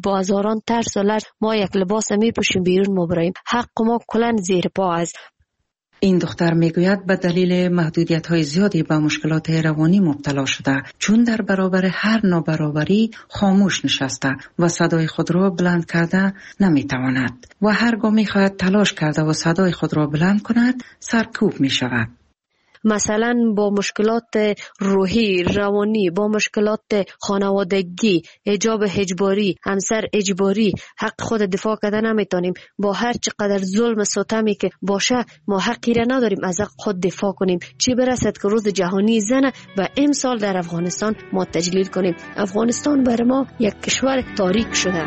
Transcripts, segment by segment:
با هزاران ترس و لرز ما یک لباس میپوشیم بیرون ما براییم. حق ما کلن زیر پا است. این دختر میگوید به دلیل محدودیت‌های زیادی به مشکلات روانی مبتلا شده، چون در برابر هر نابرابری خاموش نشسته و صدای خود را بلند کرده نمیتواند و هرگاه میخواهد تلاش کرده و صدای خود را بلند کند سرکوب میشود. مثلا با مشکلات روحی، روانی، با مشکلات خانوادگی، حجاب اجباری، همسر اجباری، حق خود دفاع کرده نمیتونیم. با هر چقدر ظلم ستمی که باشه ما حقی را نداریم از حق خود دفاع کنیم. چی برسد که روز جهانی زن و امسال در افغانستان ما تجلیل کنیم. افغانستان بر ما یک کشور تاریک شده.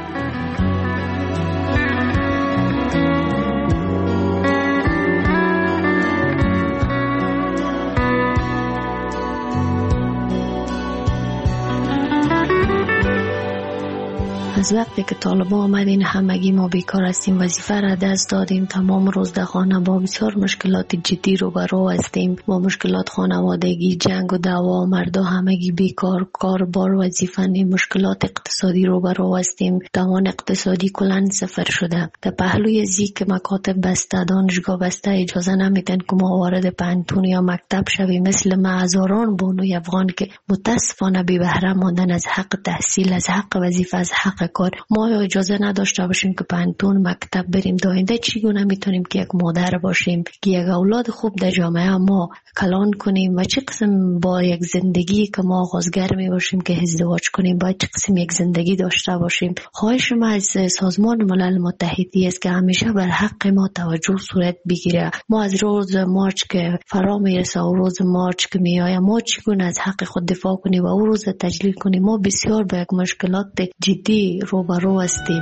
از وقتی که طالبان آمدین همگی ما بیکار هستیم، وظیفه را دست دادیم، تمام روز در خانه با بسیار مشکلات جدی روبرو هستیم. با مشکلات خانوادگی، جنگ و دعوا، مردا همگی بیکار، کار بار وظیفه نیم، مشکلات اقتصادی روبرو هستیم. توان اقتصادی کلان صفر شده. در پهلوی زی که مکاتب بسته، دانشگاه بسته، اجازه نمیدن که ما وارد پانتون یا مکتب شویم. مثل ما هزاران بانوی افغان که متاسفانه بی بهره ماندن از حق تحصیل، از حق وظیفه، از حق کار. ما اجازه نداشته باشیم که پانتون مکتب بریم. داینده چگونه میتونیم که یک مادر باشیم که یک اولاد خوب در جامعه ما کلان کنیم و چه قسم با یک زندگی که ما آغازگر می باشیم که ازدواج کنیم، باید چه قسم یک زندگی داشته باشیم. خواهش ما از سازمان ملل متحدی است که همیشه بر حق ما توجه صورت بگیره. ما از روز مارچ که فرا میرسه و روز مارچ که میآید ما چگونه از حق خود دفاع کنیم و او روز تجلیل کنیم. ما بسیار با یک مشکلات جدی روبرو هستیم.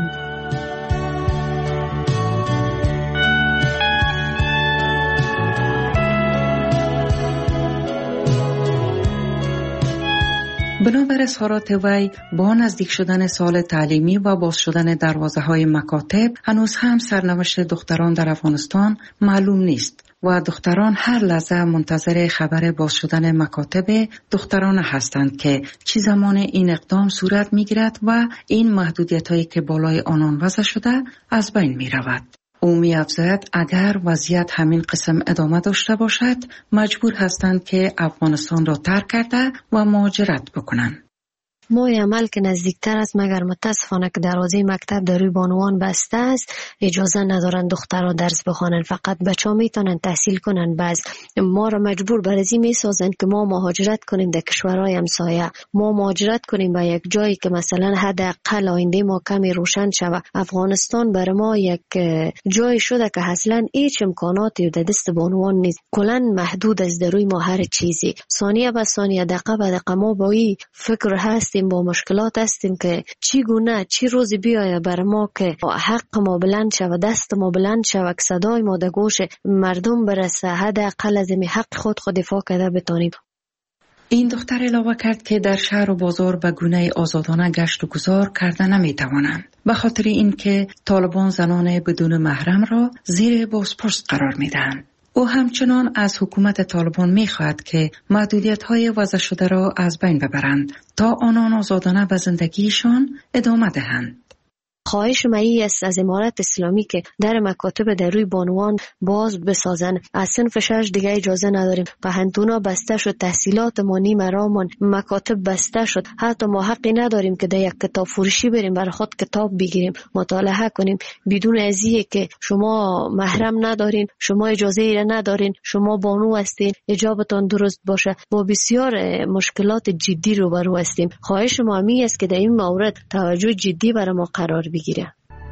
بنابر اظهارات وی با نزدیک شدن سال تعلیمی و باز شدن دروازه‌های مکاتب هنوز هم سرنوشت دختران در افغانستان معلوم نیست و دختران هر لحظه منتظر خبر باز شدن مکاتب دختران هستند که چه زمان این اقدام صورت می‌گیرد و این محدودیت‌هایی که بالای آنان وضع شده از بین می‌رود. او می‌افزاید اگر وضعیت همین قسم ادامه داشته باشد مجبور هستند که افغانستان را ترک کرده و مهاجرت بکنند. ما عمل که نزدیکتر است مگر متاسفانه که دروازه مکتب در روی بانوان بسته است، اجازه ندارن دخترها درس بخوانن. فقط بچه‌ها میتونن تحصیل کنن. بعض ما را مجبور بر این میسازن که ما مهاجرت کنیم در کشورهای همسایه. ما مهاجرت کنیم به یک جایی که مثلا حداقل آینده ما کمی روشن شود. افغانستان برای ما یک جای شده که اصلا هیچ امکاناتی در دست بانوان نیست. کلا محدود است در روی ما هر چیزی. ثانیه به ثانیه، دقیقه به دقیقه ما با این فکر هست با مشکلات هستیم که چگونه چی روزی بیاید بر ما که حق ما بلند شود، دست ما بلند شود، صدای ما در گوش مردم برسه، حداقل از این حق خود دفاع کرده بتانیم. این دختر علاوه کرد که در شهر و بازار به گونه آزادانه گشت و گذار کرده نمیتوانند به خاطر اینکه طالبان زنان بدون محرم را زیر بازپرس قرار میدهند. او همچنان از حکومت طالبان می‌خواهد که محدودیت‌های وضع شده را از بین ببرند تا آنان آزادانه به زندگیشان ادامه دهند. خواهش مایی است از امارت اسلامی که در مکاتب در روی بانوان باز بسازن. از صنف 6 دیگه اجازه نداریم. پهنتونا بسته شد، تحصیلات ما نیمه رامان، مکاتب بسته شد. حتی ما حقی نداریم که در یک کتاب فروشی بریم برای خود کتاب بگیریم مطالعه کنیم بدون ازیه که شما محرم ندارین، شما اجازه ای ندارین، شما بانو هستین، حجابتان درست باشه. با بسیار مشکلات جدی روبرو هستیم. خواهش ما می است که در این مورد توجه جدی برای ما قرار بگیره.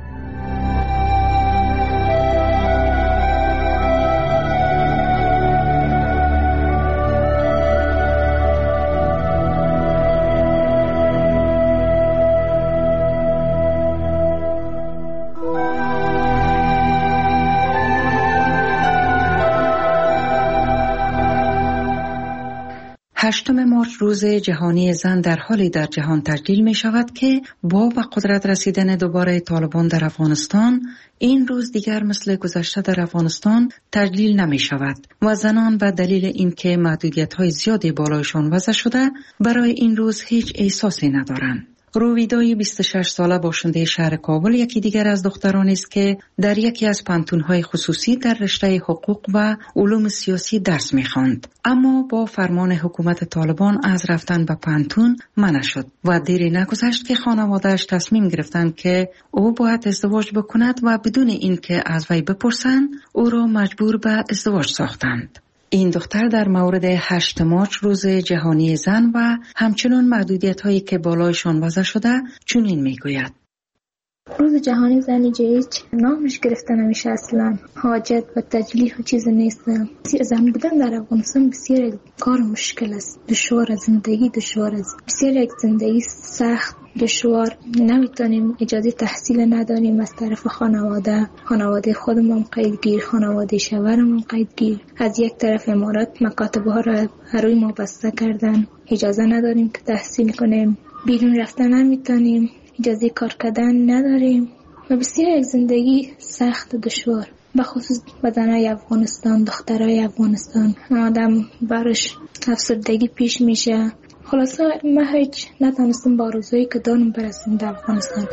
هشتم مارچ روز جهانی زن در حالی در جهان تجلیل می شود که با به قدرت رسیدن دوباره طالبان در افغانستان این روز دیگر مثل گذشته در افغانستان تجلیل نمی شود و زنان به دلیل اینکه محدودیت‌های زیادی بالایشان وضع شده برای این روز هیچ احساسی ندارند. رویدای 26 ساله باشنده شهر کابل یکی دیگر از دخترانی است که در یکی از پانتون‌های خصوصی در رشته حقوق و علوم سیاسی درس می‌خواند، اما با فرمان حکومت طالبان از رفتن به پانتون منع شد و دیری نگذشت که خانواده‌اش تصمیم گرفتند که او باید ازدواج بکند و بدون اینکه از وی بپرسند او را مجبور به ازدواج ساختند. این دختر در مورد 8 مارچ روز جهانی زن و همچنین محدودیت‌هایی که بالایشان وضع شده چنین میگوید: روز جهانی زنی هیچ نامش گرفته نمیشه، اصلا حاجت و تجلیل و چیز نیست. زن بودن در افغانستان بسیار کار مشکل است، دشوار، زندگی دشوار است، بسیار یک زندگی سخت دشوار. نمیتونیم اجازه تحصیل نداریم از طرف خانواده خودمون قیدگیر، خانواده شوهرمون قیدگیر. از یک طرف امارات مکاتب ها را روی ما بسته کردن، اجازه نداریم که تحصیل کنیم، بیرون رفتن نمیتونیم، اجازه کار کردن نداریم و بسیار یک زندگی سخت و دشوار، بخصوص زنای افغانستان، دخترای افغانستان. آدم برش افسردگی پیش میشه. خلاصا ما هیچ نتونستم با آرزویی که دارم برسیم در افغانستان.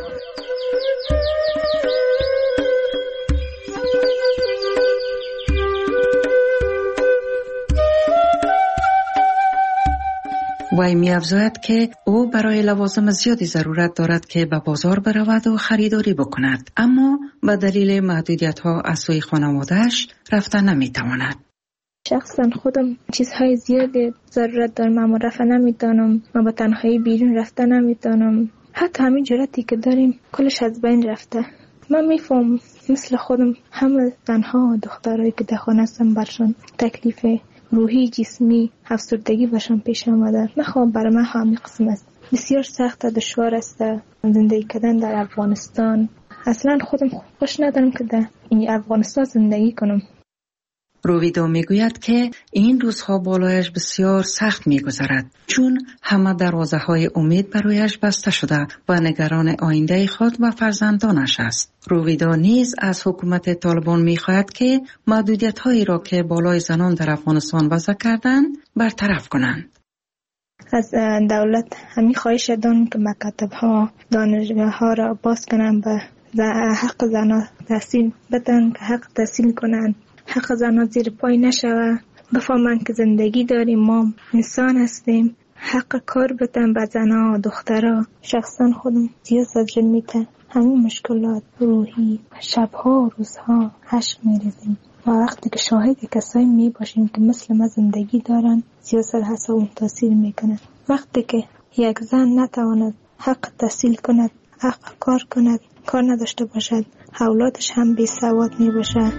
وی می افزاید که او برای لوازم زیادی ضرورت دارد که به بازار برود و خریداری بکند، اما به دلیل محدودیت‌ها از سوی خانواده‌اش رفتن نمی‌تواند. شخصا خودم چیزهای زیادی ضرورت دارم، اما رفتن نمی‌تونم و با تنهایی بیرون رفتن نمی‌تونم. حتی همین جرأتی که داریم کلش از بین رفته. من میفهم مثل خودم همه زنها و دخترایی که در خانه هستن برشان تکلیف روحی، جسمی، افسردگی برشان پیش آمده. نخوام برای من همین قسم است. بسیار سخت و دشوار است زندگی کردن در افغانستان. اصلا خودم خوش ندارم که در این افغانستان زندگی کنم. رویدا میگوید که این روزها بالایش بسیار سخت میگذرد، چون همه دروازه‌های امید برایش بسته شده و نگران آینده خود و فرزندانش است. رویدا نیز از حکومت طالبان میخواهد که محدودیت‌هایی را که بالای زنان در افغانستان وضع کردند برطرف کنند. از دولت همین خواهش دارم که مکاتب‌ها، دانشگاه‌ها را باز کنند و حق زنان تحصیل بدن، که حق تحصیل کنند، حق زنان زیر پای نشوه، بفهمن که زندگی داریم، ما انسان هستیم، حق کار بدن به زنان و دخترها. شخصا خودم زیاد زجر میته، همین مشکلات روحی، شبها و روزها عشق میریزیم و وقتی که شاهد کسایی میباشیم که مثل ما زندگی دارن، سیاست حساب تاثیر میکنه. وقتی که یک زن نتواند حق تحصیل کند، حق کار کند، کار نداشته باشد، اولادش هم بی سواد میباشه.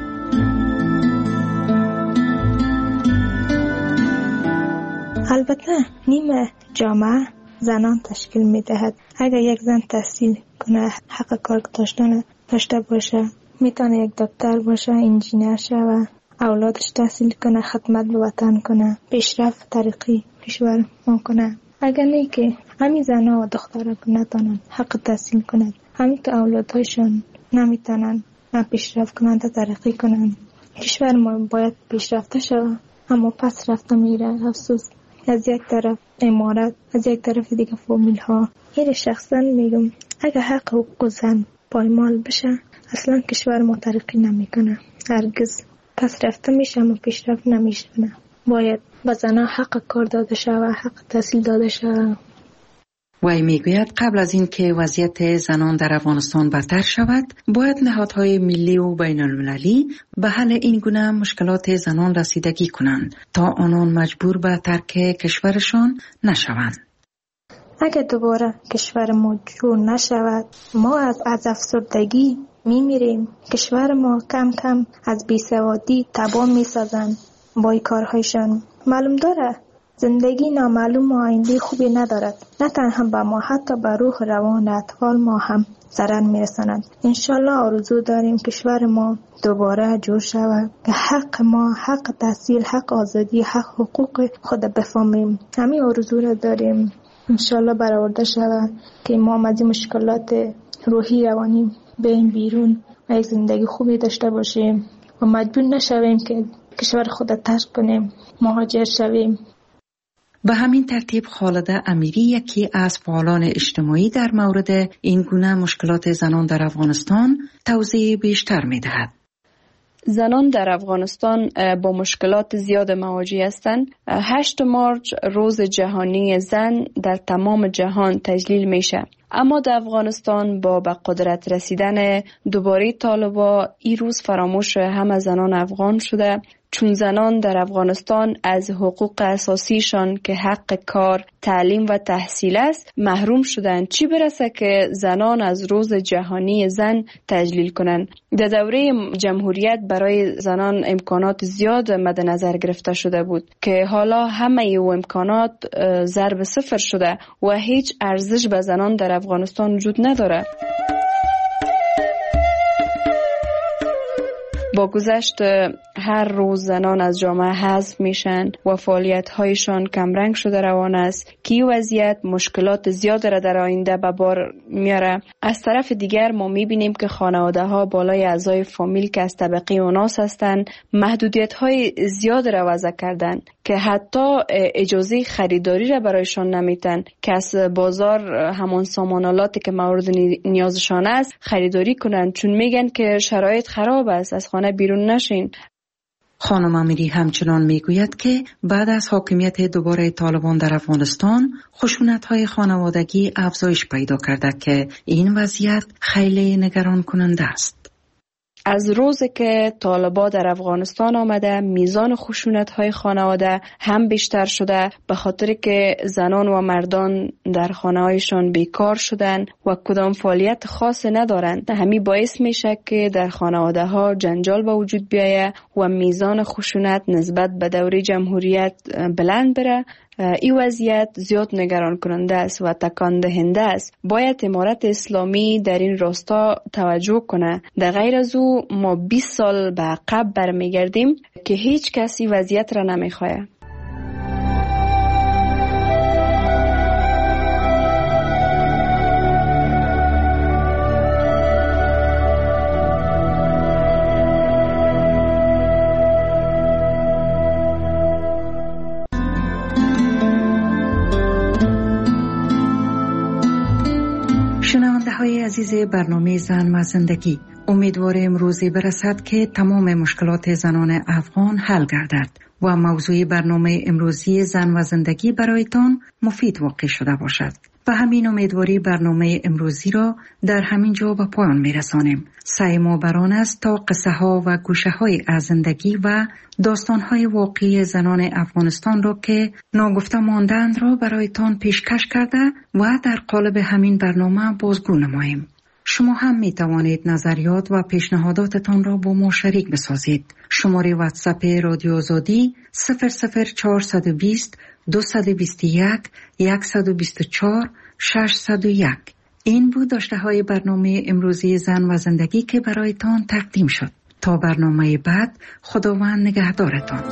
البته نیمه جامعه زنان تشکیل میدهد. اگر یک زن تحصیل کنه، حق کار داشته باشه، میتونه یک دکتر باشه، انجینر شه، اولادش تحصیل کنه، خدمت به وطن کنه، پیشرفت ترقی کشور کنه. اگر نه که همین زنها و دخترها نتونن حق تحصیل کنند، همین که اولادهایشان نمیتونن پیشرفت کنند، ترقی کنند، کشور ما باید پیشرفته شود، اما پس رفته میره. افسوس. از یک طرف امارات، از یک طرف دیگه فامیل ها. این شخصا میگم اگر حق حقوق زن پایمال بشه، اصلا کشور ما ترقی نمیکنه، هرگز پس رفته میشه و پیشرفت نمیشه. باید به زنها حق کار داده شود، حق تحصیل داده شود. وی میگوید قبل از این که وضعیت زنان در افغانستان بدتر شود، باید نهادهای ملی و بین المللی به حل این گونه مشکلات زنان رسیدگی کنند تا آنان مجبور به ترک کشورشان نشوند. اگر دوباره کشور ما جور نشود، ما از افسردگی میمیریم. کشور ما کم کم از بیسوادی تباه میسازند با کارهایشان. معلوم داره زندگی نامعلوم و آینده خوبی ندارد. نه تنها به ما، حتی به روح روان اطفال ما هم ضرر میرساند. انشالله آرزو داریم کشور ما دوباره جور شود که حق ما، حق تحصیل، حق آزادی، حق حقوق خود بفهمیم. همین آرزو را داریم. انشالله برآورده شود که ما از مشکلات روحی روانی بریم بیرون و یک زندگی خوبی داشته باشیم و مجبور نشویم که کشور خود ترک کنیم، مهاجر شویم. به همین ترتیب خالده امیری یکی از فعالان اجتماعی در مورد این گونه مشکلات زنان در افغانستان توضیح بیشتر می‌دهد. زنان در افغانستان با مشکلات زیاد مواجه هستند. 8 مارچ روز جهانی زن در تمام جهان تجلیل میشه. اما در افغانستان با به قدرت رسیدن دوباره طالبان این روز فراموش همه زنان افغان شده، چون زنان در افغانستان از حقوق اساسیشان که حق کار، تعلیم و تحصیل است محروم شدند، چی برسه که زنان از روز جهانی زن تجلیل کنند. در دوره جمهوریت برای زنان امکانات زیاد مد نظر گرفته شده بود که حالا همه او امکانات ضرب صفر شده و هیچ ارزش به زنان در افغانستان وجود نداره. با گذشت هر روز زنان از جامعه حذف میشن و فعالیت‌هایشان کمرنگ شده روان است که این وضعیت مشکلات زیاد را در آینده به بار میاره. از طرف دیگر ما میبینیم که خانواده‌ها بالای اعضای فامیل که از طبقه اوناس هستند محدودیت‌های زیاد را وضع کردن که حتی اجازه خریداری را برایشان نمیتن که از بازار همان سامانالاتی که مورد نیازشان است خریداری کنند، چون میگن که شرایط خراب است، از خانه بیرون نشین. خانم امیری همچنان میگوید که بعد از حاکمیت دوباره طالبان در افغانستان خشونت‌های خانوادگی افزایش پیدا کرده که این وضعیت خیلی نگران کننده است. از روزی که طالبان در افغانستان آمده میزان خشونت‌های خانواده هم بیشتر شده، به خاطر که زنان و مردان در خانه‌هایشان بیکار شدن و کدام فعالیت خاص ندارند. همین باعث میشه که در خانواده‌ها جنجال به وجود بیاید و میزان خشونت نسبت به دوره جمهوریت بلند بره. این وضعیت زیاد نگران کننده است و تکان دهنده است. باید امارت اسلامی در این راستا توجه کنه. در غیر از او ما 20 سال به عقب برمیگردیم که هیچ کسی وضعیت را نمیخواه. عزیز برنامه زن و زندگی، امیدواریم روزی برسد که تمام مشکلات زنان افغان حل گردد و موضوع برنامه امروزی زن و زندگی برایتان مفید واقع شده باشد. و همین امیدواری برنامه امروزی را در همین جا به پایان میرسانیم. سعی ما بران است تا قصه ها و گوشه های از زندگی و داستان های واقعی زنان افغانستان را که ناگفته ماندند را برایتان پیشکش کرده و در قالب همین برنامه بازگو نماییم. شما هم می توانید نظریات و پیشنهاداتتان را با ما شریک بسازید. شماره واتساپ رادیو آزادی 00420 221 124 601. این بود داشته های برنامه امروزی زن و زندگی که برایتان تقدیم شد. تا برنامه بعد، خداوند نگهدارتان.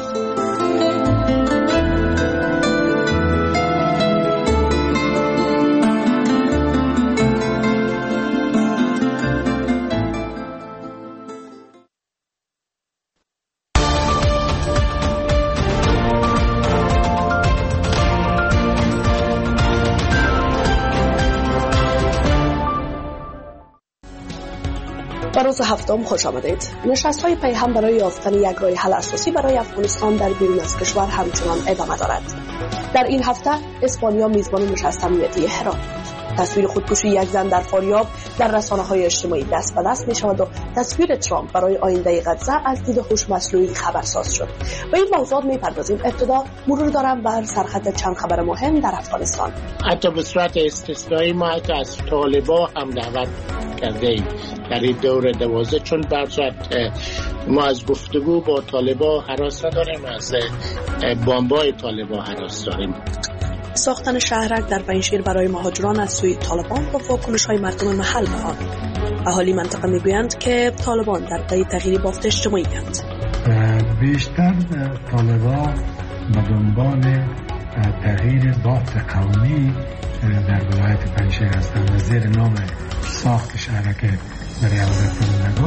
به روز هفتم خوش آمدید. نشست‌های پیهم برای یافتن یک راه حل اساسی برای افغانستان در بیرون از کشور همچنان ادامه دارد. در این هفته اسپانیا میزبان نشست امنیتی هرات. تصویر خودکشی یک زن در فاریاب در رسانه‌های اجتماعی دست به دست می‌شود و تصویر ترامپ برای آینده غزه از دید هوش مصنوعی خبرساز شد. به این موضوعات می‌پردازیم. ابتدا مرور دارم بر سرخط چند خبر مهم در افغانستان. حتی به صورت استثنایی ما از طالبان هم دعوت کردیم در این دور 12، چون برصورت ما از گفتگو با طالبان هراس نداریم، از بمبای طالبان هراس داریم. ساختن شهرک در پنجشیر برای مهاجران از سوی طالبان با واکنش‌های مردم محل به آن. اهالی منطقه میگویند که طالبان در پی تغییر بافت اجتماعی اند. بیشتر طالبان به دنبال تغییر بافت قومی در ولایت پنجشیر هستند. زیر نام ساخت شهرک برای حضرت زندگان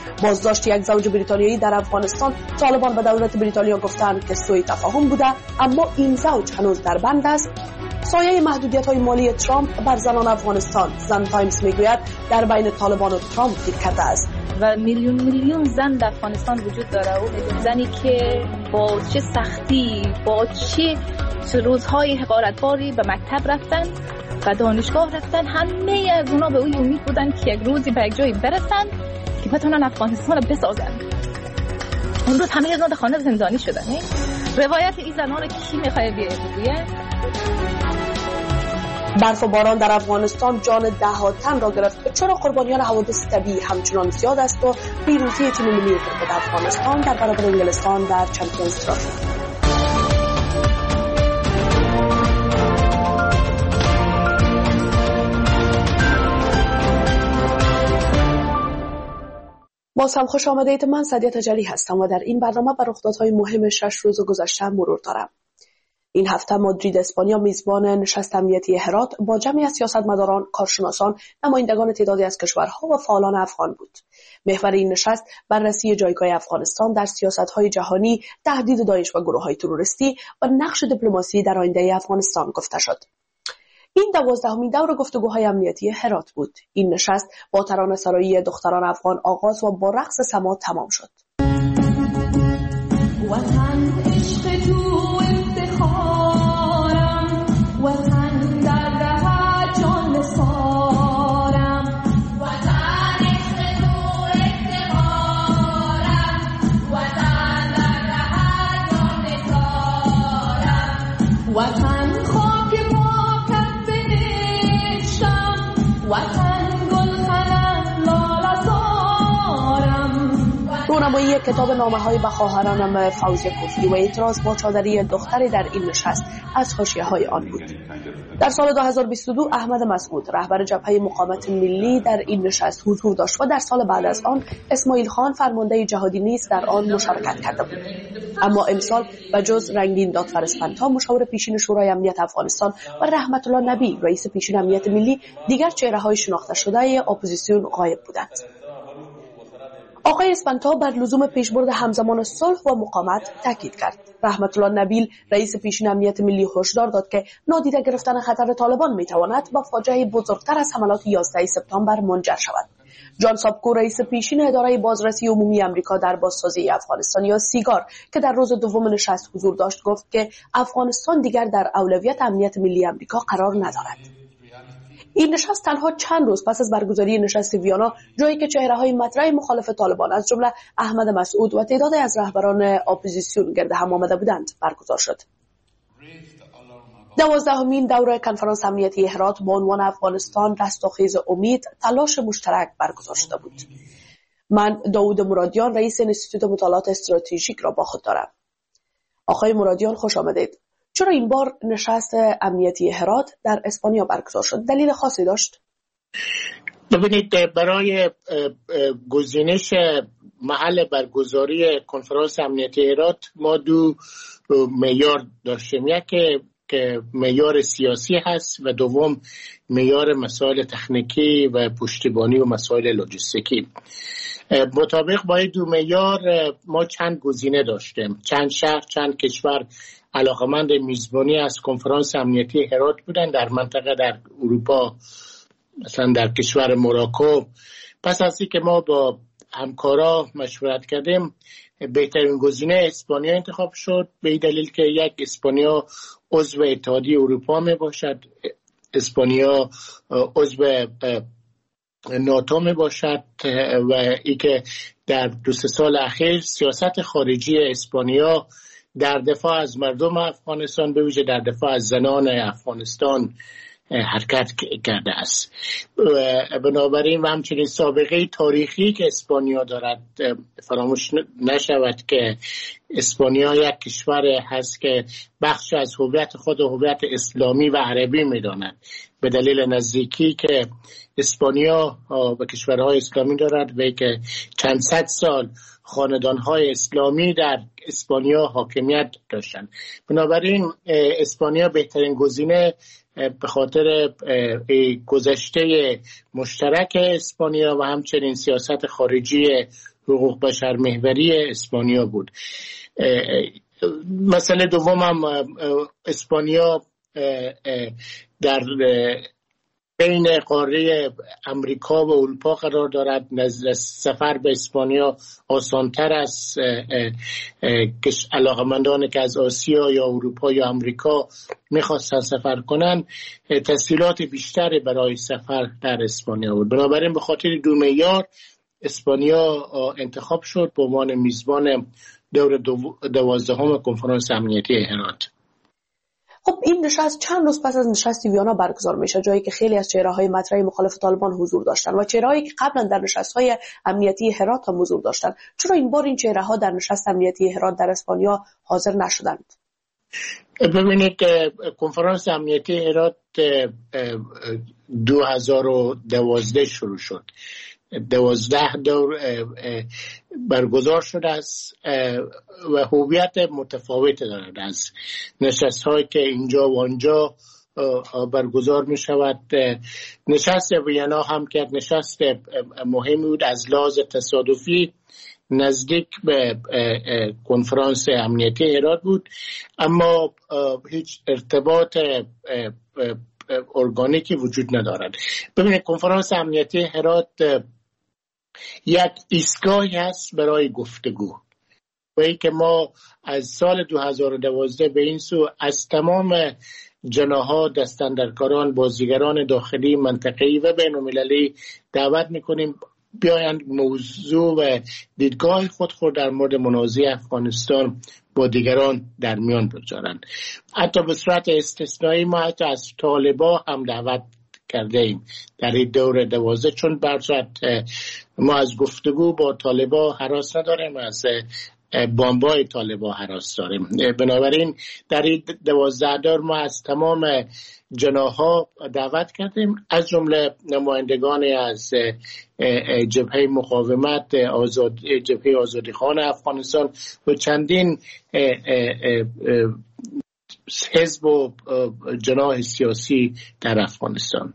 بازداشت یک زوج بریتانیایی در افغانستان، طالبان به دولت بریتانیا گفتند که سوء تفاهم بوده، اما این زوج هنوز در بند است. سایه محدودیت‌های مالی ترامپ بر زنان افغانستان، زن تایمز میگوید در بین طالبان و ترامپ گیر کرده است. و میلیون زن در افغانستان وجود داره و میلیون زنی که با چه سختی، با چه روزهای حقارتباری به مکتب رفتن و دانشگاه رفتن، همه از اونا به اون امید بودن که یک روزی به یک جایی برسن که بتونن افغانستان رو بسازن. اون روز همه از اونا در خانه زندانی شدن. روایت این زنان رو کی میخواد بگه؟ برف و باران در افغانستان جان ده‌ها تن را گرفت. چرا قربانیان حوادث طبیعی همچنان زیاد است و پیروزی تیم ملی کرکت افغانستان در برابر انگلستان در چمپیونز ترافی. باز هم خوش آمدید. من سعدیه تجلی هستم و در این برنامه بر رخدادهای مهم 6 روز گذشته مرور دارم. این هفته مادرید اسپانیا میزبان نشست امنیتی هرات با جمعی از سیاستمداران، کارشناسان، نمایندگان تعدادی از کشورها و فعالان افغان بود. محور این نشست بررسی جایگاه افغانستان در سیاست‌های جهانی، تهدید داعش و گروه‌های تروریستی و نقش دیپلماسی در آینده افغانستان گفته شد. این 12مین دور گفتگوهای امنیتی هرات بود. این نشست با ترانه‌سرایی دختران افغان آغاز و با رقص سما تمام شد. وطن عشق تو افتخارم، وطن در ره جان سارم، وطن عشق تو افتخارم، وطن در ره جان سارم، وطن خاک پاکت بهشتم، وطن گلخنت لاله زارم. رونمایی کتاب نامه‌های به خواهرانم فوزیه کوفی و اعتراض با چادری دختری در این نشست از حاشیه‌های آن بود. در سال 2022 احمد مسعود رهبر جبهه مقاومت ملی در این نشست حضور داشت و در سال بعد از آن اسماعیل خان فرمانده جهادی نیز در آن مشارکت کرده بود. اما امسال به جز رنگین دادفر اسپنتا مشاور پیشین شورای امنیت افغانستان و رحمت الله نبی رئیس پیشین امنیت ملی، دیگر چهره‌های شناخته شده اپوزیسیون غایب بودند. آقای اسپنتا بر لزوم پیشبرد همزمان صلح و مقاومت تاکید کرد. رحمت الله نبیل رئیس پیشین امنیت ملی هشدار داد که نادیده گرفتن خطر طالبان میتواند به فاجعه بزرگتر از حملات 11 سپتامبر منجر شود. جان سابکو رئیس پیشین اداره بازرسی عمومی آمریکا در بازسازی افغانستان یا سیگار که در روز دوم نشست حضور داشت گفت که افغانستان دیگر در اولویت امنیت ملی آمریکا قرار ندارد. این نشست تنها چند روز پس از برگزاری نشست ویانا، جایی که چهره‌های مطرح مخالف طالبان از جمله احمد مسعود و تعدادی از رهبران اپوزیسیون گرد هم آمده بودند برگزار شد. 12مین دوره کنفرانس امنیتی هرات با عنوان افغانستان رستاخیز امید، تلاش مشترک برگزار شده بود. من داوود مرادیان رئیس انستیتوت مطالعات استراتژیک را با خود دارم. آقای مرادیان خوش آمدید. چرا این بار نشست امنیتی هرات در اسپانیا برگزار شد؟ دلیل خاصی داشت؟ ببینید، برای گزینش محل برگزاری کنفرانس امنیتی هرات ما دو معیار داشتیم. یکی که معیار سیاسی هست و دوم معیار مسائل تکنیکی و پشتیبانی و مسائل لوجستیکی. مطابق با این دو معیار ما چند گزینه داشتیم. چند شهر، چند کشور علاقمند میزبانی از کنفرانس امنیتی هرات بودن در منطقه در اروپا، مثلا در کشور موراکو. پس از اینکه ما با همکارا مشورت کردیم، بهترین گزینه اسپانیا انتخاب شد، به این دلیل که یک، اسپانیا عضو اتحادیه اروپا می باشد، اسپانیا عضو ناتو می باشد و ای که در 2 سال اخیر سیاست خارجی اسپانیا در دفاع از مردم افغانستان، به ویژه در دفاع از زنان افغانستان حرکت کرده است. بنابراین و همچنین سابقه تاریخی که اسپانیا دارد، فراموش نشود که اسپانیا یک کشور هست که بخش از هویت خود و هویت اسلامی و عربی می‌داند، به دلیل نزدیکی که اسپانیا به کشورهای اسلامی دارد و که چند صد سال خاندان‌های اسلامی در اسپانیا حاکمیت داشتند. بنابراین اسپانیا بهترین گزینه به خاطر گذشته مشترک اسپانیا و همچنین سیاست خارجی حقوق بشر محوری اسپانیا بود. مسئله دوم هم اسپانیا در بین قاره امریکا و اروپا قرار دارد. سفر به اسپانیا آسانتر است. علاقمندان که از آسیا یا اروپا یا امریکا میخواستن سفر کنن تسهیلات بیشتری برای سفر در اسپانیا بود. بنابراین به خاطر دو معیار اسپانیا انتخاب شد به عنوان میزبان دور 12 کنفرانس امنیتی هرات. خب این نشست چند روز پس از نشست ویانا برگزار میشه، جایی که خیلی از چهره‌های مطرح مخالف طالبان حضور داشتن و چهره‌هایی که قبلا در نشست‌های امنیتی هرات هم حضور داشتن. چرا این بار این چهره‌ها در نشست امنیتی هرات در اسپانیا حاضر نشدند؟ ببینید کنفرانس امنیتی هرات 2012 شروع شد. 12 دور برگزار شده است و هویت متفاوت دارد از نشست هایی که اینجا و آنجا برگزار می شود. نشست وینا هم که نشست مهمی بود از لحاظ تصادفی نزدیک به کنفرانس امنیتی هرات بود، اما هیچ ارتباط ارگانیکی وجود ندارد. ببینید کنفرانس امنیتی هرات یک ایستگاهی است برای گفتگو و ای که ما از سال 2012 به این سو از تمام جناح‌ها، دستاندرکاران، بازیگران داخلی، منطقه‌ای و بین‌المللی دعوت می‌کنیم بیایند موضوع و دیدگاه خود در مورد منازعه افغانستان با دیگران در میان بگذارند. حتی به صورت استثنایی ما حتی از طالبان هم دعوت کرده ایم در این دور 12، چون برصورت ما از گفتگو با طالبان هراس نداریم، از بمبای طالبان هراس داریم. بنابراین در این 12 دور ما از تمام جناح‌ها دعوت کردیم، از جمله نمایندگان از جبهه مقاومت، جبهه آزادیخوان افغانستان و چندین حزب و جناح سیاسی در افغانستان.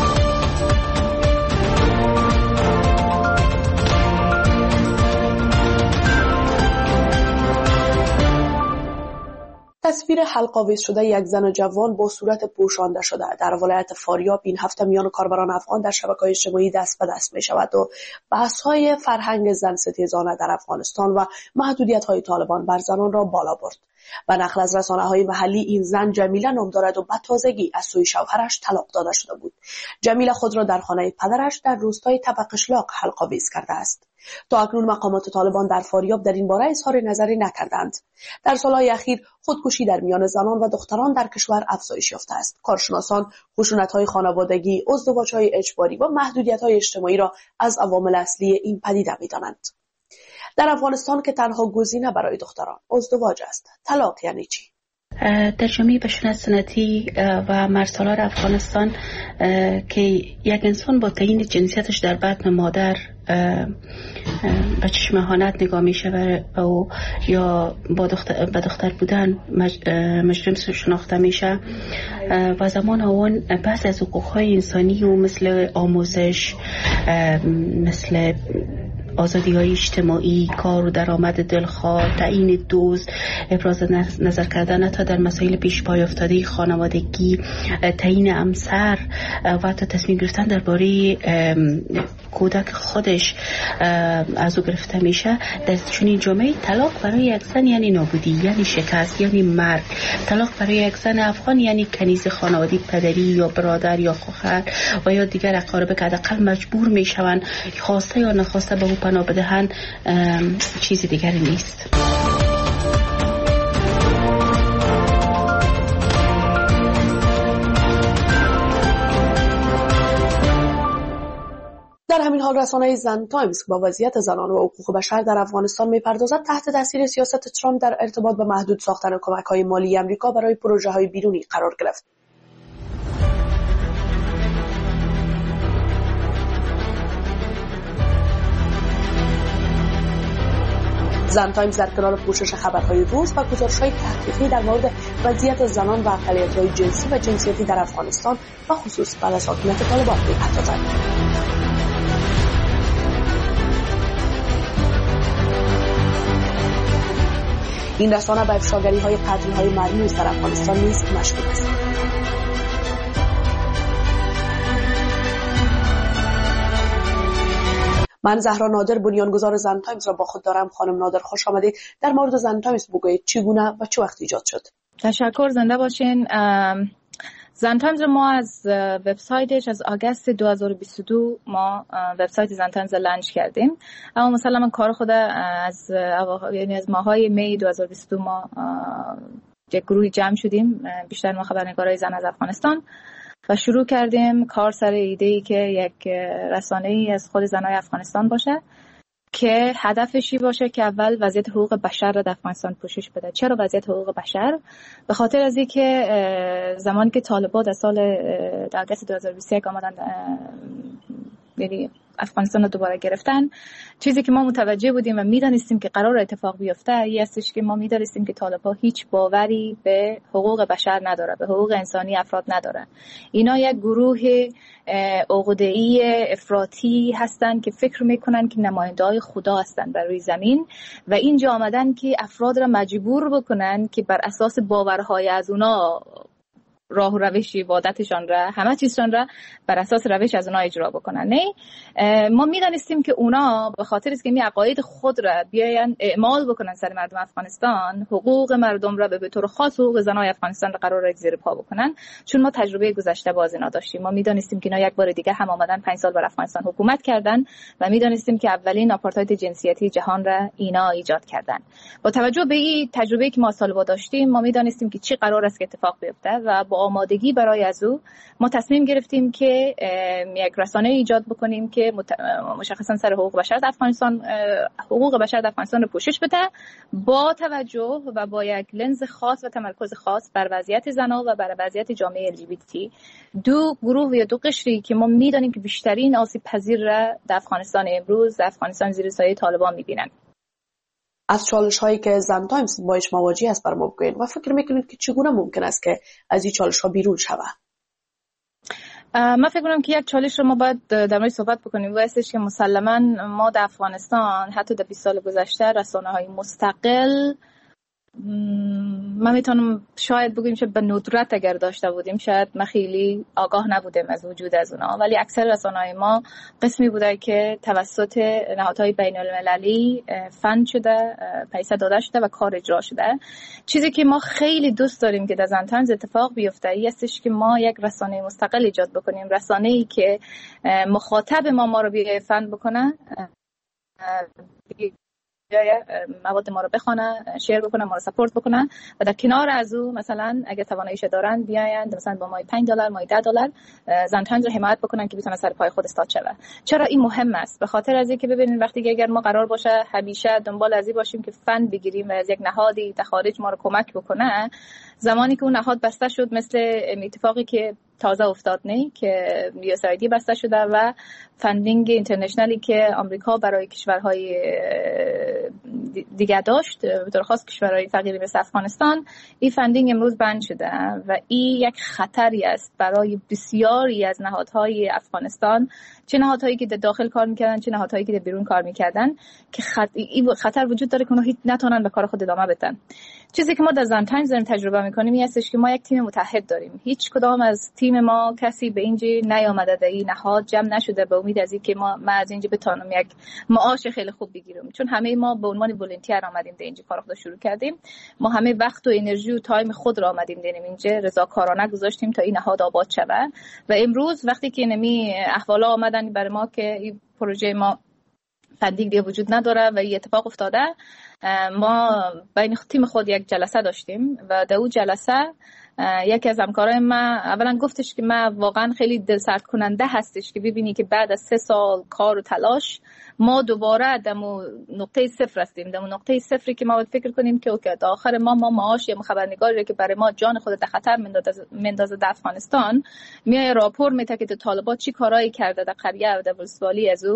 تصویر حلق‌آویز شده یک زن جوان با صورت پوشانده شده در ولایت فاریاب این هفته میان کاربران افغان در شبکه‌های اجتماعی دست به دست می‌شود و بحث‌های فرهنگ زن ستیزانه در افغانستان و محدودیت‌های طالبان بر زنان را بالا برد. و نقل از رسانه‌های محلی این زن جمیله نام دارد و به تازگی از سوی شوهرش طلاق داده شده بود. جمیله خود را در خانه پدرش در روستای تپه‌قشلاق حلق‌آویز کرده است. تا اکنون مقامات طالبان در فاریاب در این باره اظهار نظری نکردند. در سالهای اخیر خودکشی در میان زنان و دختران در کشور افزایش یافته است. کارشناسان خشونت‌های خانوادگی، ازدواج‌های اجباری و محدودیت‌های اجتماعی را از عوامل اصلی این پدیده می‌دانند. در افغانستان که تنها گزینه برای دختران ازدواج است، طلاق یعنی چی؟ در جامعه بشناس سنتی و مرسالار افغانستان که یک انسان با تعیین جنسیتش در بطن مادر به چشم اهانت نگاه میشه و یا به دختر بودن مجرم شناخته میشه و زمان آن بعض از حقوقهای انسانی و مثل آموزش، مثل آزادی‌های اجتماعی، کار و درآمد دلخواه، تعیین دوست، ابراز نظر کردن تا در مسائل پیش پای افتاده خانوادگی، تعیین همسر و حتی تصمیم گرفتن درباره کودک خودش از او گرفته میشه. در چنین جامعه طلاق برای یک زن یعنی نابودی، یعنی شکست، یعنی مرگ. طلاق برای یک زن افغان یعنی کنیز خانوادگی، پدری یا برادر یا خواهر و یا دیگر اقارب که حداقل مجبور میشوند خواسته یا نخواسته به او پناه بدهند، چیزی دیگری نیست. در همین حال رسانه زن تایمز با وضعیت زنان و حقوق بشر در افغانستان می‌پردازد تحت تاثیر سیاست ترامپ در ارتباط به محدود ساختن کمک‌های مالی آمریکا برای پروژه‌های بیرونی قرار گرفت. زن تایمز در کنار پوشش خبرهای روز و گزارش‌های تحقیقی در مورد وضعیت زنان و اقلیت‌های جنسی و جنسیتی در افغانستان و خصوص بعد از حاکمیت طالبان می‌پردازد. این رسانه به افشاگری‌های قتل‌های مرموز در افغانستان نیز مشغول است. من زهرا نادر، بنیانگذار زن تایمز را با خود دارم. خانم نادر خوش آمدید. در مورد زن تایمز بگویید چگونه و چه وقت ایجاد شد؟ تشکر، زنده باشین. زن تایمز ما از وبسایتش از آگوست 2022 ما وبسایت زن تایمز لانچ کردیم، اما مثلا من کار خود از ماهای می 2022 ما یک گروهی جمع شدیم، بیشتر ما خبرنگارای زن از افغانستان، و شروع کردیم کار سر ایده‌ای که یک رسانه‌ای از خود زنای افغانستان باشه که هدفشی باشه که اول وضعیت حقوق بشر را در افغانستان پوشش بده. چرا وضعیت حقوق بشر؟ به خاطر از اینکه زمانی که طالبان در سال آگوست 2021 آمدن یعنی افغانستان رو دوباره گرفتن، چیزی که ما متوجه بودیم و میدانستیم که قرار اتفاق بیفته این استش که ما میدانستیم که طالبان هیچ باوری به حقوق بشر نداره، به حقوق انسانی افراد نداره. اینا یک گروه عقده‌ای افراطی هستند که فکر میکنن که نماینده‌های خدا هستند بر روی زمین و اینجا آمدن که افراد را مجبور بکنن که بر اساس باورهای از اونا راه و روش عبادتشان را، همه چیزشان را بر اساس روش از اونا اجرا بکنن. نه، ما میدانستیم که اونا به خاطر است که می عقاید خود را بیاین اعمال بکنن سر مردم افغانستان، حقوق مردم را به طور خاص حقوق زنای افغانستان را قرار زیر پا بکنن. چون ما تجربه گذشته باز اینا داشتیم، ما میدانستیم که اینا یک بار دیگه هم آمدن 5 سال بر افغانستان حکومت کردن و میدانستیم که اولین آپارتاید جنسیتی جهان را اینا ایجاد کردن. با توجه به این تجربه که ما سال‌ها داشتیم، ما میدانستیم که چی قرار است که اتفاق بیفته و با آمادگی برای از او ما تصمیم گرفتیم که یک رسانه ایجاد بکنیم که مشخصا سر حقوق بشر در افغانستان، حقوق بشر در افغانستان رو پوشش بده، با توجه و با یک لنز خاص و تمرکز خاص بر وضعیت زنان و بر وضعیت جامعه LGBT، دو گروه یا دو قشری که ما میدانیم که بیشترین آسیب پذیر را در افغانستان امروز، در افغانستان زیر سایه طالبان میبینن. از چالش هایی که زن تایمز باش مواجه است بر ما بگویید و فکر میکنید که چگونه ممکن است که از این چالش ها بیرون شود؟ من فکر کنم که یک چالش رو ما باید در مورد صحبت بکنیم و هستش که مسلماً ما در افغانستان حتی در 20 سال گذشته رسانه های مستقل، من میتونم شاید بگویم که به ندرت اگر داشته بودیم شاید ما خیلی آگاه نبودیم از وجود از اونا، ولی اکثر رسانه‌های ما قسمی بوده که توسط نهادهای بین المللی فند شده، پیسه داده شده و کار اجرا شده. چیزی که ما خیلی دوست داریم که در زن تایمز اتفاق بیفته این استش که ما یک رسانه مستقل ایجاد بکنیم، رسانه‌ای که مخاطب ما رو بیای فند بکنه، مواد ما رو بخونن، شیر بکنن، ما رو سپورت بکنن و در کنار از او مثلا اگه تواناییش دارن بیایند مثلا با مای $5 مای $10 زن تایمز رو حمایت بکنن که بتونه سر پای خود استاد شه. چرا این مهم است؟ به خاطر از اینکه ببینید وقتی که اگر ما قرار باشه همیشه دنبال از این باشیم که فند بگیریم و از یک نهادی در خارج ما رو کمک بکنه، زمانی که اون نهاد بسته شد، مثل اتفاقی که تازه افتاد نه که USAID بسته شده و فندینگ اینترنشنالی که آمریکا برای کشورهای دیگه داشت، به طور خاص کشورهای فقیری مثل افغانستان، این فندینگ امروز بند شده و این یک خطری است برای بسیاری از نهادهای افغانستان، چه نهادهایی که در داخل کار میکردن چه نهادهایی که در بیرون کار میکردن، که این خطر وجود داره که اونها هیچ نتونن به کار خود ادامه بدن. چیزی که ما در زن تایمز داریم تجربه میکنیم این هستش که ما یک تیم متحد داریم. هیچ کدام از تیم ما کسی به اینجا نیامده، در این نهاد جمع نشده به امید از اینکه ما از اینجا بتونیم یک معاش خیلی خوب بگیریم، چون همه ما به عنوان ولنتیر آمدیم در اینجا کار خود شروع کردیم. ما همه وقت و انرژی و تایم خود را آمدیم دادیم اینجا، رضاکارانه گذاشتیم تا این نهاد آباد شه و امروز وقتی که نمی احوالا آمدن برای ما که این پروژه ما فندینگ دیگه وجود نداره و این اتفاق افتاده، ما بین تیم خود یک جلسه داشتیم و در اون جلسه یکی از همکارای ما اولا گفتش که ما واقعا خیلی دلسرد کننده هستش که ببینی که بعد از 3 سال کار و تلاش ما دوباره در نقطه صفر هستیم، در نقطه صفری که ما باید فکر کنیم که اوکی تا آخر ما معاش یا خبرنگاری رو که برای ما جان خود در خطر مندازه در افغانستان میای راپور میده که طالبان چی کارایی کرده در قریه و در ولسوالی از او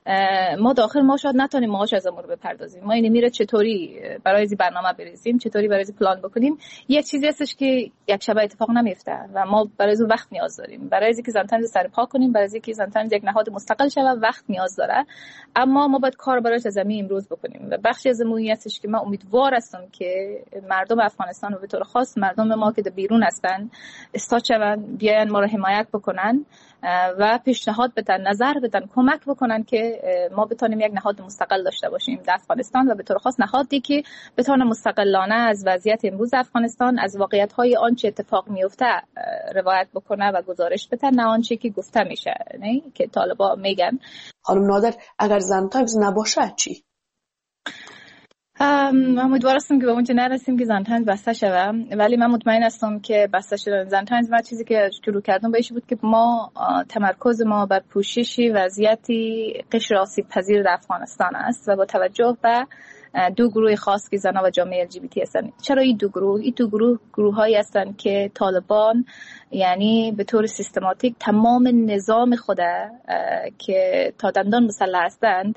ما داخل ما شاید نتونیم معاش از امور بپردازیم. ما این میره چطوری برای این برنامه بریزیم، چطوری برای این پلان بکنیم. یک چیزی هستش که یک شب اتفاق نمیفته و ما برای این وقت نیاز داریم. برای اینکه زنتنز سر پا کنیم، برای اینکه زنتنز یک نهاد مستقل شه وقت نیاز داره. اما ما باید کار برای زمین امروز بکنیم و بخشی از موضوعی هستش که من امیدوار هستم که مردم افغانستان و به طور خاص مردم ما که در بیرون هستن استاد شون، بیاین ما رو حمایت بکنن و پیشنهاد بدن، نظر بدن، کمک بکنن که ما بتونیم یک نهاد مستقل داشته باشیم در افغانستان و به طور خاص نهادی که بتونه مستقلانه از وضعیت امروز افغانستان، از واقعیت‌های آنچه اتفاق میفته روایت بکنه و گزارش بده، نه آنچه که گفته میشه، نه که طالبا میگن. خانم نادر، اگر زن تایمز نباشه چی؟ من امیدوار هستم که به اونجا نرسیم که زن تایمز بسته شوه، ولی من مطمئن هستم که بسته شدن زن تایمز و چیزی که شروع کردم بهش بود که ما تمرکز ما بر پوشش وضعیتی قشر آسیب پذیر در افغانستان است و با توجه به دو گروه خاص که زنان و جامعه LGBT هستن. چرا این دو گروه هایی هستن که طالبان یعنی به طور سیستماتیک تمام نظام خود که تا دندان مسلح هستند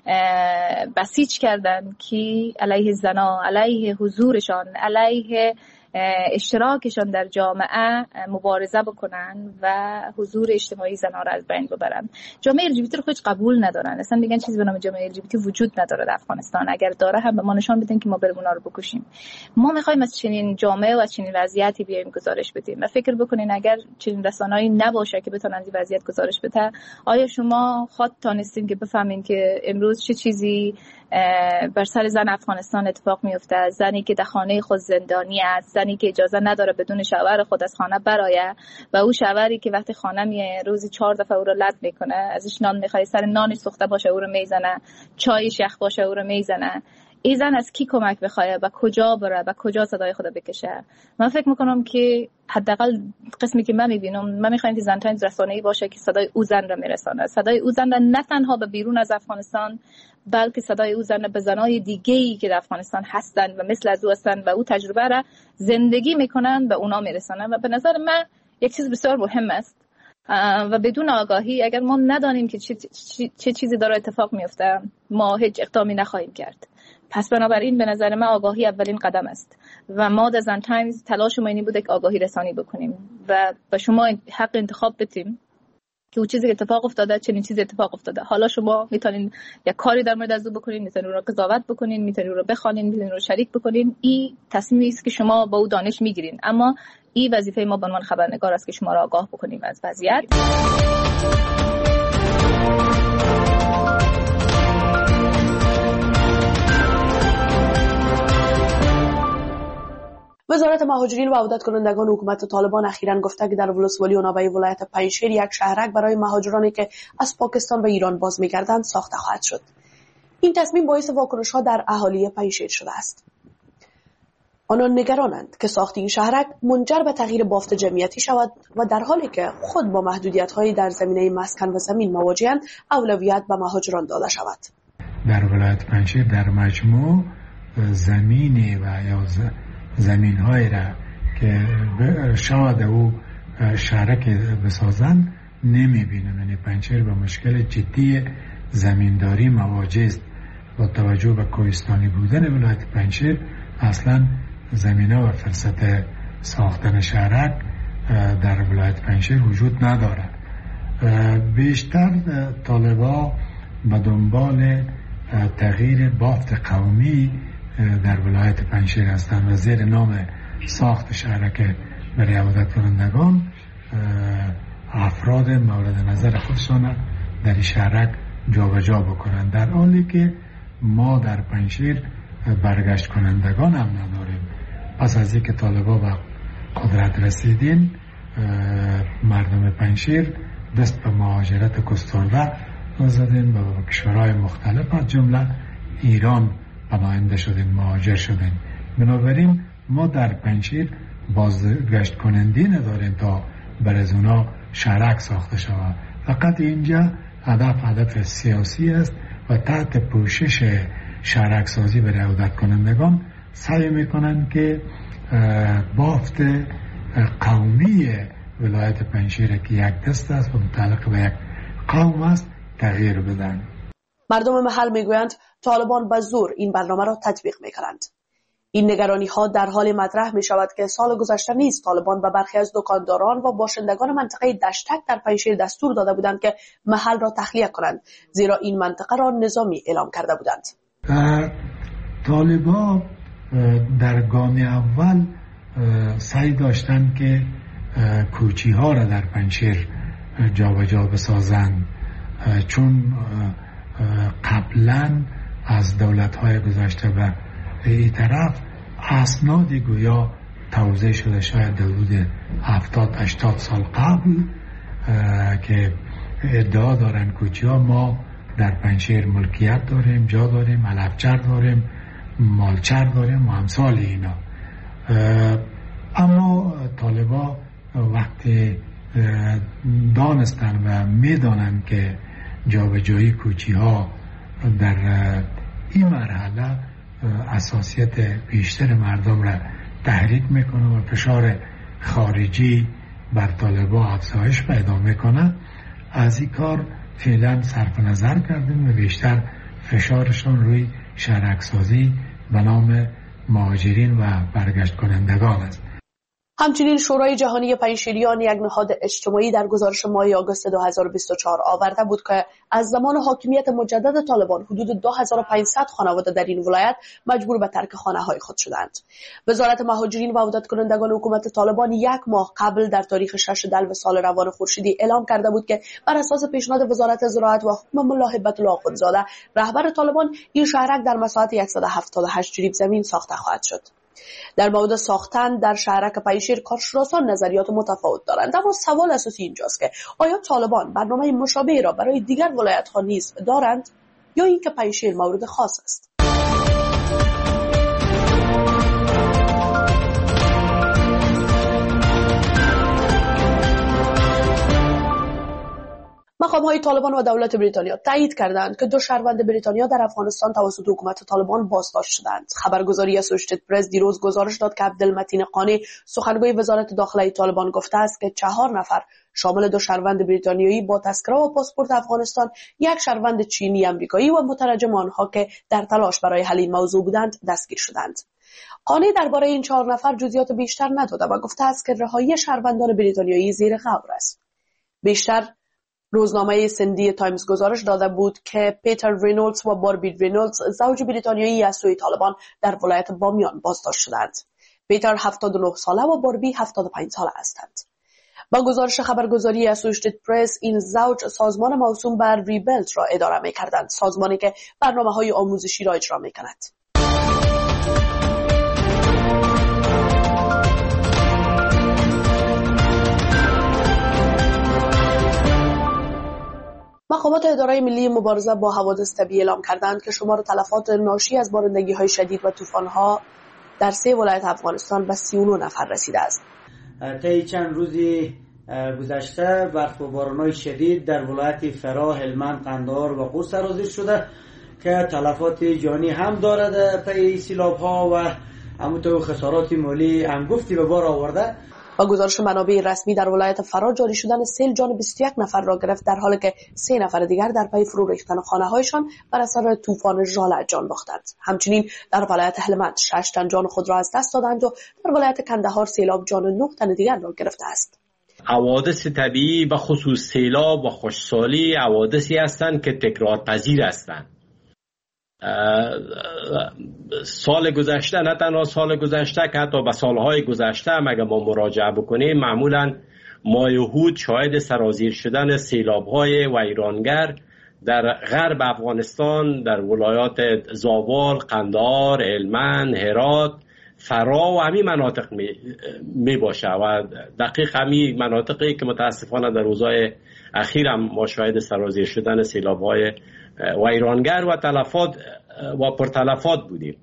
بسیج کردن که علیه زنان، علیه حضورشان، علیه اشتراکشان در جامعه مبارزه بکنن و حضور اجتماعی زنان را از بین ببرن. جامعه LGBT رو خودش قبول ندارن، اصلا میگن چیزی به نام جامعه LGBT وجود نداره در افغانستان، اگر داره هم به ما نشان بدن که ما بریم اونا رو بکشیم. ما میخوایم از چنین جامعه و از چنین وضعیتی بیایم گزارش بدیم و فکر بکنین اگر چنین رسانه‌ای نباشه که بتونن این وضعیت گزارش بده، آیا شما خود تونستین که بفهمین که امروز چه چیزی بر سر زن افغانستان اتفاق میفته؟ زنی که در خانه خود زندانی است، زنی که اجازه نداره بدون شوهر خود از خانه برایه و او شوهری که وقتی خانه میه روزی 4 دفعه او رو لط میکنه، ازش نان میخواد، سر نانش سوخته باشه او رو میزنه، چایش یخ باشه او رو میزنه. این زن از کی کمک بخواد و کجا بره و کجا صدای خود بکشه؟ من فکر میکنم که حداقل قسمی که من میبینم، من میخوایم که زن تایمز رسانه‌ای باشه که صدای او زن را میرسانه، صدای او زن را نه تنها به بیرون از افغانستان بلکه صدای او زن به زنای دیگه‌ای که در افغانستان هستن و مثل از او هستن و او تجربه را زندگی میکنن به اونا میرسانن. و به نظر من یک چیز بسیار مهم است و بدون آگاهی اگر ما ندانیم که چه چیزی داره اتفاق میفته، ما هیچ اقدامی نخواهیم کرد. پس بنابراین به نظر من آگاهی اولین قدم است و ما در زن تایمز تلاش ما اینی بوده که آگاهی رسانی بکنیم و به شما حق انتخاب بدیم که اون چیزی که اتفاق افتاده چنین چیزی اتفاق افتاده. حالا شما میتونین یک کاری در مورد از او بکنین، میتونین رو قضاوت بکنین، میتونین رو بخوانین، میتونین رو شریک بکنین. این تصمیمی است که شما با او دانش میگیرین، اما این وظیفه ما به عنوان خبرنگار است که شما را آگاه بکنیم از وضعیت. وزارت مهاجرین و عودت کنندگان حکومت طالبان اخیراً گفته که در ولسوالی و نوبه ولایت پنجشیر یک شهرک برای مهاجرانی که از پاکستان به ایران باز می‌گردند ساخته خواهد شد. این تصمیم باعث واکنش‌ها در اهالی پنجشیر شده است. آنان نگرانند که ساخت این شهرک منجر به تغییر بافت جمعیتی شود و در حالی که خود با محدودیت‌های در زمینه مسکن و زمین مواجهند، اولویت به مهاجران داده شود. در ولایت پنجشیر در مجموع زمینی و یا زمین‌هایی را که شاید او شهرک بسازند نمی‌بینم. یعنی پنجشیر به مشکل جدی زمینداری مواجه است. با توجه به کوهستانی بودن ولایت پنجشیر اصلا زمینه و فرصت ساختن شهرک در ولایت پنجشیر وجود ندارد. بیشتر طالبا به دنبال تغییر بافت قومی در ولایت پنجشیر هستند و زیر نام ساخت شهرک برای عودت کنندگان افراد مورد نظر خودشان در شهرک جابجا بکنند، در حالی که ما در پنجشیر برگشت کنندگان هم نداریم. پس از اینکه طالبا به قدرت رسیدین، مردم پنجشیر دست به مهاجرت گسترده زدین، به کشورهای مختلف از جمله ایران پناهنده شدین، مهاجر شدین. بنابراین ما در پنجشیر بازگشت کننده نداریم تا بر از اونا شهرک ساخته شود. فقط اینجا هدف سیاسی است و تحت پوشش شهرک سازی برای عودت کنندگان سعی میکنن که بافت قومی ولایت پنجشیر که یک دست است و متعلق به یک قوم است تغییر بدن. مردم محل میگویند طالبان به زور این برنامه را تطبیق میکنند. این نگرانی ها در حال مطرح می شود که سال گذشته نیز طالبان به برخی از دکانداران و باشندگان منطقه دشتک در پنجشیر دستور داده بودند که محل را تخلیه کنند، زیرا این منطقه را نظامی اعلام کرده بودند. طالبان در گام اول سعی داشتند که کوچی ها را در پنجشیر جابجا بسازند، چون قبلا از دولت های گذشته به این طرف اسنادی گویا توزیع شده شاید در حدود 70-80 سال قبل که ادعا دارن کوچی ها ما در پنجشیر ملکیت داریم، جا داریم، علفچر داریم، مالچر داریم و امثال اینا. اما طالبا وقتی دانستن و میدانن که جابجایی کوچی ها در این مرحله اساسیت بیشتر مردم را تحریک میکنه و فشار خارجی بر طالبا افزایش پیدا میکنه، از این کار فعلا صرف نظر کردیم و بیشتر فشارشون روی شهرک‌سازی به نام مهاجرین و برگشت کنندگان است. همچنین شورای جهانی پنجشیریان یک نهاد اجتماعی در گزارش ماه آگوست 2024 آورده بود که از زمان حاکمیت مجدد طالبان حدود 2500 خانواده در این ولایت مجبور به ترک خانه‌های خود شدند. وزارت مهاجرین و عودت کنندگان حکومت طالبان یک ماه قبل در تاریخ 6 دلو سال روان خورشیدی اعلام کرده بود که بر اساس پیشنهاد وزارت زراعت و حکم ملا هیبت الله آخوندزاده رهبر طالبان این شهرک در مساحت 178 جریب زمین ساخته خواهد شد. در مورد ساختن در شهرک پنجشیر کارشناسان نظریات متفاوت دارند، اما سوال اساسی اینجاست که آیا طالبان برنامه مشابهی را برای دیگر ولایت‌ها نیز دارند یا اینکه پنجشیر مورد خاص است؟ مقام‌های طالبان و دولت بریتانیا تایید کردند که 2 شهروند بریتانیا در افغانستان توسط حکومت طالبان بازداشت شدند. خبرگزاری اسوشیتد پرس دیروز گزارش داد که عبدالمتین قانی سخنگوی وزارت داخله طالبان گفته است که 4 نفر شامل 2 شهروند بریتانیایی با تذکره و پاسپورت افغانستان، 1 شهروند چینی امریکایی و مترجم آنها که در تلاش برای حل این موضوع بودند دستگیر شدند. قانی درباره این 4 نفر جزئیات بیشتر نداده و گفته است که رهایی شهروندان بریتانیایی زیر غور است. بیشتر روزنامه سندی تایمز گزارش داده بود که پیتر رینولدز و باربی رینولدز زوج بریتانیایی از سوی طالبان در ولایت بامیان بازداشت شدند. پیتر 79 ساله و باربی 75 ساله هستند. با گزارش خبرگزاری اسوشیتد پرس این زوج سازمان موسوم بر ریبلت را اداره می‌کردند، سازمانی که برنامه‌های آموزشی را اجرا می‌کند. مقامات اداره ملی مبارزه با حوادث طبیعی اعلام کردند که شمار تلفات ناشی از بارندگی‌های شدید و طوفان‌ها در 3 ولایت افغانستان به 39 نفر رسیده است. طی چند روزی گذشته برف و باران‌های شدید در ولایت فراه، هلمند، قندهار و خوست سرازیر شده که تلفات جانی هم دارد پی سیلاب‌ها و همونطور خسارات مالی انگفتی به بار آورده. با گزارش منابع رسمی در ولایت فراه جاری شدن سیل جان 21 نفر را گرفت، در حالی که 3 نفر دیگر در پی فرو ریختن خانه‌هایشان بر اثر طوفان ژاله جان باختند. همچنین در ولایت هلمند 6 تن جان خود را از دست دادند و در ولایت کندهار سیلاب جان 9 تن دیگر را گرفته است. حوادث طبیعی و خصوص سیلاب و خشکسالی حوادثی هستند که تکرارپذیر هستند. سال گذشته، نه تنها سال گذشته که حتی به سالهای گذشته هم اگر ما مراجعه بکنیم، معمولا ماه هود شاهد سرازیر شدن سیلاب‌های ویرانگر در غرب افغانستان، در ولایات زابل، قندهار، هلمند، هرات، فراه و همین مناطق می باشه و دقیق همین مناطقی که متاسفانه در روزهای اخیر هم ما شاهد سرازیر شدن سیلاب‌های ویرانگر و تلفات و پرتلفات بودیم.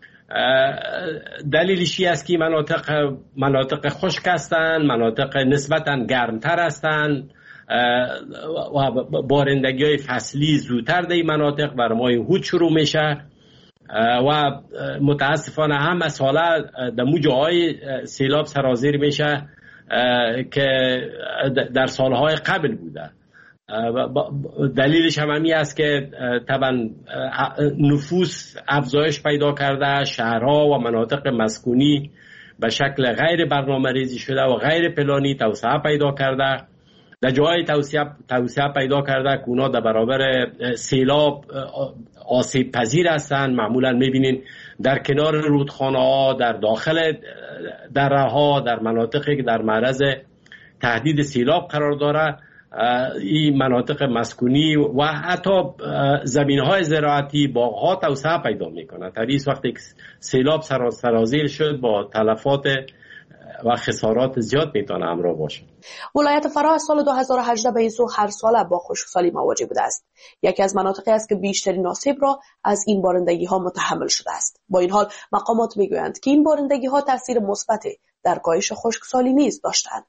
دلیلش است که مناطق خشک هستند، مناطق نسبتاً گرمتر هستند و بارندگی‌های فصلی زودتر در این مناطق بر ماه هود شروع میشه و متاسفانه هم از حالا در موجهای سیلاب سرازیر میشه که در سالهای قبل بوده. دلیلش هم همی است که طبعا نفوس افزایش پیدا کرده، شهرها و مناطق مسکونی به شکل غیر برنامه ریزی شده و غیر پلانی توسعه پیدا کرده. در جای توسعه پیدا کرده که اونا در برابر سیلاب آسیب پذیر هستند. معمولا میبینین در کنار رودخانه ها، در داخل دره ها، در مناطقی که در معرض تهدید سیلاب قرار داره، این مناطق مسکونی و حتی زمین‌های زراعتی، باغ‌ها توسعه پیدا میکنه. طبیعی وقتی سیلاب سرازیر شد با تلفات و خسارات زیاد میتونه همراه باشه. ولایت فرا از سال 2018 به این سو هر سال با خشکسالی مواجه بوده است. یکی از مناطقی است که بیشترین آسیب را از این بارندگی ها متحمل شده است. با این حال مقامات میگویند که این بارندگی ها تاثیر مثبتی در کاهش خشکسالی نیز داشتند.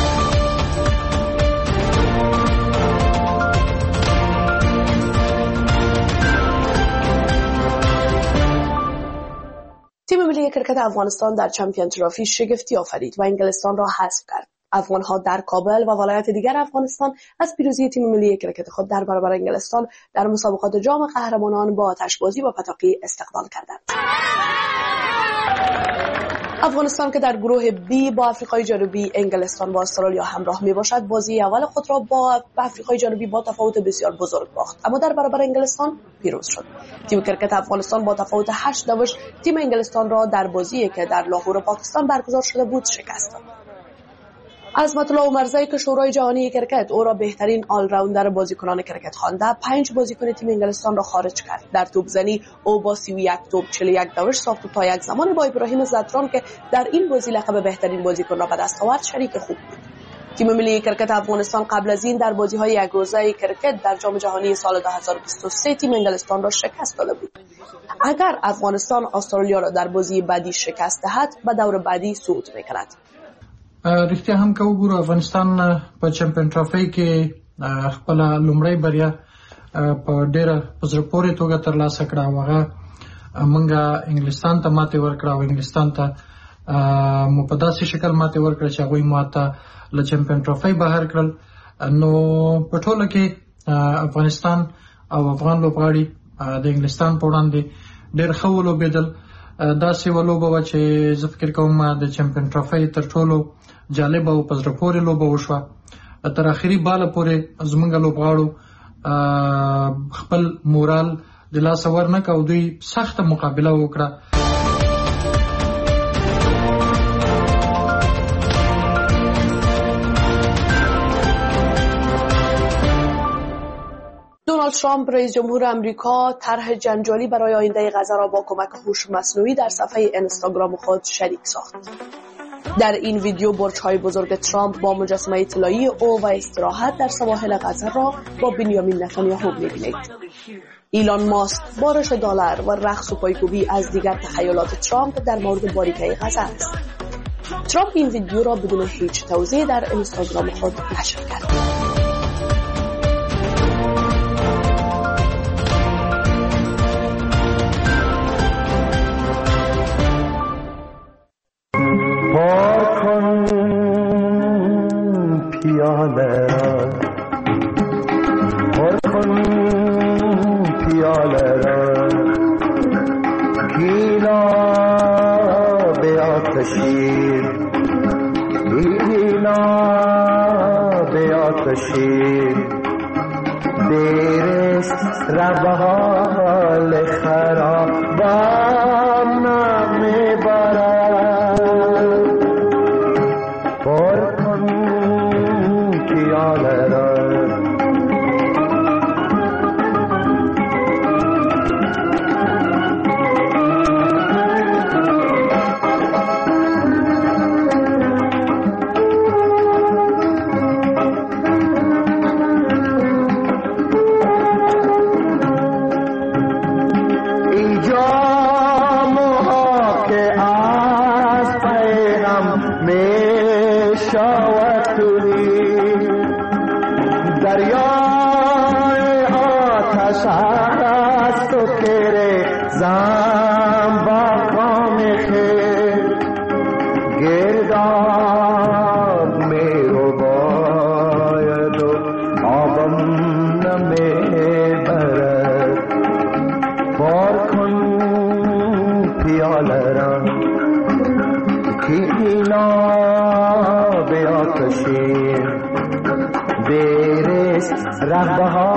تیم ملی کرکت افغانستان در چمپیون ترافی شگفتی آفرید و انگلستان را حذف کرد. افغان‌ها در کابل و ولایت دیگر افغانستان از پیروزی تیم ملی کرکت خود در برابر انگلستان در مسابقات جام قهرمانان با آتشبازی و پتاقی استقبال کردند. افغانستان که در گروه بی با آفریقای جنوبی، انگلستان و استرالیا همراه میباشد، بازی اول خود را با آفریقای جنوبی با تفاوت بسیار بزرگ باخت، اما در برابر انگلستان پیروز شد. تیم کرکت افغانستان با تفاوت 8 تیم انگلستان را در بازی که در لاهور پاکستان برگزار شده بود شکست داد. عظمت الله عمرزایی که شورای جهانی کرکت او را بهترین آل راوندر بازیکنان کرکت خوانده، 5 بازیکن تیم انگلستان را خارج کرد. در توپزنی او با 31 توپ 41 داور ساخت و تا یک زمان با ابراهیم زدران که در این بازی لقب بهترین بازیکن را به دست آورد شریک خوب بود. تیم ملی کرکت افغانستان قبل از این در بازی‌های یک روزه کرکت در جام جهانی سال 2023 تیم انگلستان را شکست داده بود. اگر افغانستان استرالیا را در بازی بعدی شکست دهد، به دور بعدی صعود می‌کند. رښتیا هم که وګورو افغانستان په چمپیون ټرافي کې خپل لومړی بریا په ډېره په زړه پورې توګه ترلاسه کړه. هغه موږ انګلستان ته ماتې ورکړه او انګلستان ته مو په داسې شکل ماتې ورکړه چې هغوی ماته له چمپیون ټرافي بهر کړل. نو په ټوله کې افغانستان او افغان لوبغاړي د انګلستان په وړاندې ډېر ښه ولوبېدل. داسې ولوبه وه چې زه فکر کوم د چمپیون ټرافي تر ټولو جالبه او په زړه پورې لوبه وشوه. تر اخري باله پورې زموږ لوبغاړو خپل مورال د لاسه ورنه کړ او دوی سخته مقابله وکړه. دونالد ترامپ رئیس جمهور آمریکا طرح جنجالی برای آینده غزه را با کمک هوش مصنوعی در صفحه اینستاگرام خود شریک ساخت. در این ویدیو برج‌های بزرگ ترامپ با مجسمه طلایی او و استراحت در سواحل غزه را با بنیامین نتانیاهو می‌بینید. ایلان ماسک بارش دلار و رقص و پایکوبی از دیگر تخیلات ترامپ در مورد باریکه غزه است. ترامپ این ویدیو را بدون هیچ توضیح در اینستاگرام خود نشر کرد. گرداب می رو باید و آبم رغبه ها